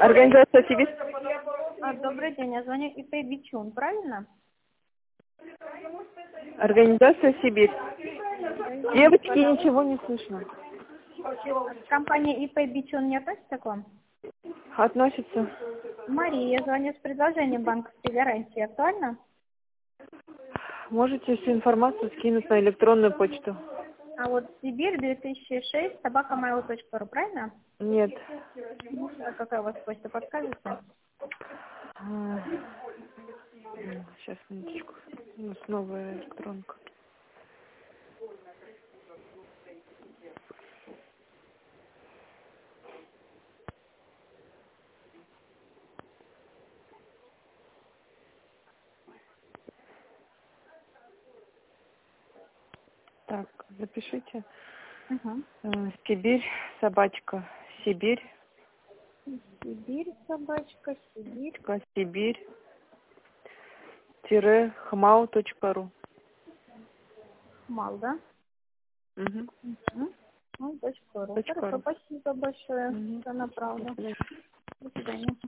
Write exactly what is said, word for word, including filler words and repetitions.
Организация Сибирь. А, добрый день, я звоню ИП Бичун, правильно? Организация Сибирь. Девочки, ничего не слышно. Компания ИП Бичун не относится к вам? Относится. Мария, я звоню с предложением банковской гарантии. Актуально? Можете всю информацию скинуть на электронную почту? А вот Сибирь две тысячи шесть собака mail точка ру, правильно? Нет. А какая у вас почта, подскажете? Сейчас, минуточку. У нас новая электронка. Так, запишите. Угу. Э, Сибирь, собачка, Сибирь, Сибирь собачка, Сибирь. ка- Сибирь, тире хмау точка ру. Мал, да? Угу. Угу. Ну, точка ру. Точка Хорошо, ру. спасибо большое. Угу. Все направо. До свидания.